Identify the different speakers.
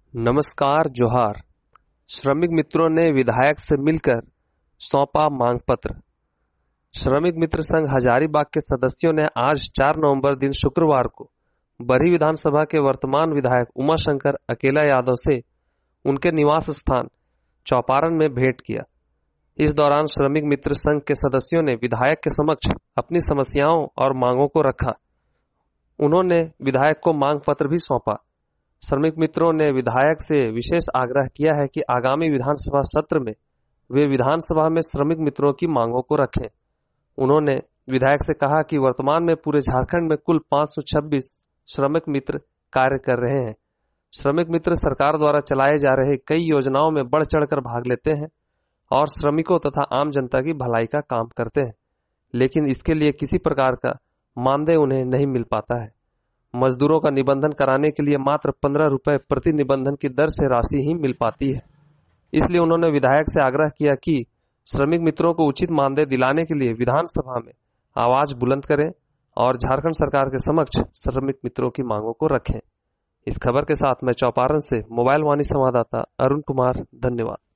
Speaker 1: नमस्कार जोहार। श्रमिक मित्रों ने विधायक से मिलकर सौंपा मांग पत्र। श्रमिक मित्र संघ हजारीबाग के सदस्यों ने आज 4 नवंबर दिन शुक्रवार को बरही विधानसभा के वर्तमान विधायक उमाशंकर अकेला यादव से उनके निवास स्थान चौपारण में भेंट किया। इस दौरान श्रमिक मित्र संघ के सदस्यों ने विधायक के समक्ष अपनी समस्याओं और मांगों को रखा। उन्होंने विधायक को मांग पत्र भी सौंपा। श्रमिक मित्रों ने विधायक से विशेष आग्रह किया है कि आगामी विधानसभा सत्र में वे विधानसभा में श्रमिक मित्रों की मांगों को रखें। उन्होंने विधायक से कहा कि वर्तमान में पूरे झारखंड में कुल 526 श्रमिक मित्र कार्य कर रहे हैं। श्रमिक मित्र सरकार द्वारा चलाए जा रहे कई योजनाओं में बढ़ चढ़कर भाग लेते हैं और श्रमिकों तथा आम जनता की भलाई का काम करते हैं, लेकिन इसके लिए किसी प्रकार का मानदेय उन्हें नहीं मिल पाता है। मजदूरों का निबंधन कराने के लिए मात्र 15 रुपए प्रति निबंधन की दर से राशि ही मिल पाती है। इसलिए उन्होंने विधायक से आग्रह किया कि श्रमिक मित्रों को उचित मानदेय दिलाने के लिए विधानसभा में आवाज बुलंद करें और झारखंड सरकार के समक्ष श्रमिक मित्रों की मांगों को रखें। इस खबर के साथ मैं चौपारण से मोबाइल वाणी संवाददाता अरुण कुमार, धन्यवाद।